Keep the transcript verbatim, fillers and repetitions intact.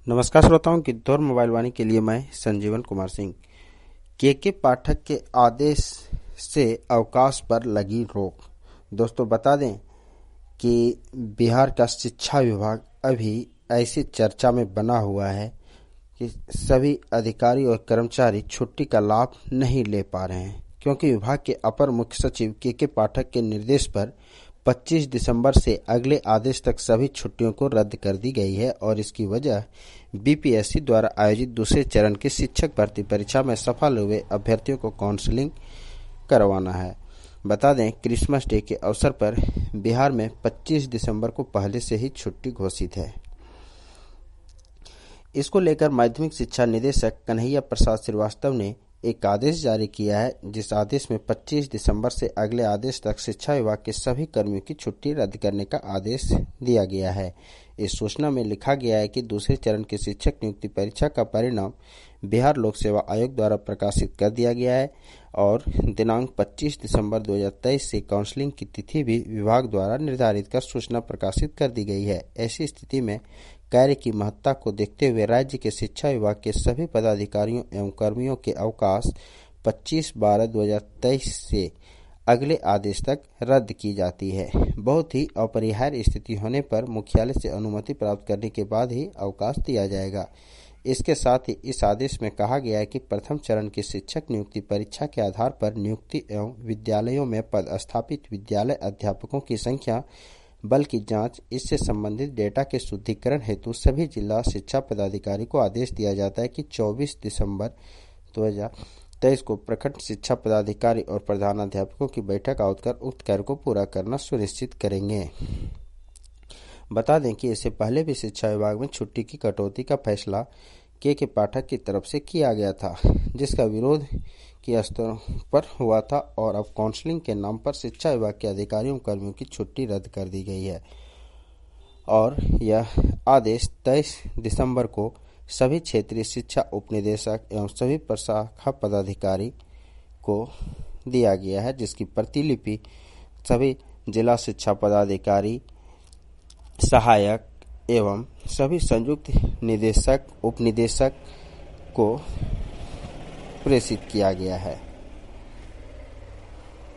नमस्कार श्रोताओं, गिद्धौर मोबाइल वाणी के लिए मैं संजीवन कुमार सिंह। के के पाठक के आदेश से अवकाश पर लगी रोक। दोस्तों बता दें कि बिहार का शिक्षा विभाग अभी ऐसी चर्चा में बना हुआ है कि सभी अधिकारी और कर्मचारी छुट्टी का लाभ नहीं ले पा रहे हैं, क्योंकि विभाग के अपर मुख्य सचिव के के पाठक के निर्देश पर पच्चीस दिसंबर से अगले आदेश तक सभी छुट्टियों को रद्द कर दी गई है और इसकी वजह बी पी एस सी द्वारा आयोजित दूसरे चरण की शिक्षक भर्ती परीक्षा में सफल हुए अभ्यर्थियों को काउंसलिंग करवाना है। बता दें, क्रिसमस डे के अवसर पर बिहार में पच्चीस दिसंबर को पहले से ही छुट्टी घोषित है। इसको लेकर माध्यमिक शिक्षा निदेशक कन्हैया प्रसाद श्रीवास्तव ने एक आदेश जारी किया है, जिस आदेश में पच्चीस दिसंबर से अगले आदेश तक शिक्षा विभाग के सभी कर्मियों की छुट्टी रद्द करने का आदेश दिया गया है। इस सूचना में लिखा गया है कि दूसरे चरण की शिक्षक नियुक्ति परीक्षा का परिणाम बिहार लोक सेवा आयोग द्वारा प्रकाशित कर दिया गया है और दिनांक पच्चीस दिसंबर दो हज़ार तेईस से काउंसलिंग की तिथि भी विभाग द्वारा निर्धारित कर सूचना प्रकाशित कर दी गई है। ऐसी स्थिति में कार्य की महत्ता को देखते हुए राज्य के शिक्षा विभाग के सभी पदाधिकारियों एवं कर्मियों के अवकाश पच्चीस बारह दो हज़ार तेईस से अगले आदेश तक रद्द की जाती है। बहुत ही अपरिहार्य स्थिति होने पर मुख्यालय से अनुमति प्राप्त करने के बाद ही अवकाश दिया जाएगा। इसके साथ ही इस आदेश में कहा गया है कि प्रथम चरण की शिक्षक नियुक्ति परीक्षा के आधार पर नियुक्ति एवं विद्यालयों में पदस्थापित विद्यालय अध्यापकों की संख्या बल की जांच, इससे संबंधित डेटा के शुद्धिकरण हेतु सभी जिला शिक्षा पदाधिकारी को आदेश दिया जाता है कि चौबीस दिसंबर दो हज़ार तेईस को प्रखंड शिक्षा पदाधिकारी और प्रधानाध्यापकों की बैठक आयोजित कर उक्त कार्य को पूरा करना सुनिश्चित करेंगे। बता दें कि इससे पहले भी शिक्षा विभाग में छुट्टी की कटौती का फैसला के के पाठक की तरफ से किया गया था, जिसका विरोध के स्तर पर हुआ था और अब काउंसलिंग के नाम पर शिक्षा विभाग के अधिकारियों कर्मियों की छुट्टी रद्द कर दी गई है और यह आदेश तेईस दिसंबर को सभी क्षेत्रीय शिक्षा उपनिदेशक एवं सभी प्रशाखा पदाधिकारी को दिया गया है, जिसकी प्रतिलिपि सभी जिला शिक्षा पदाधिकारी, सहायक एवं सभी संयुक्त निदेशक उपनिदेशक को प्रेषित किया गया है।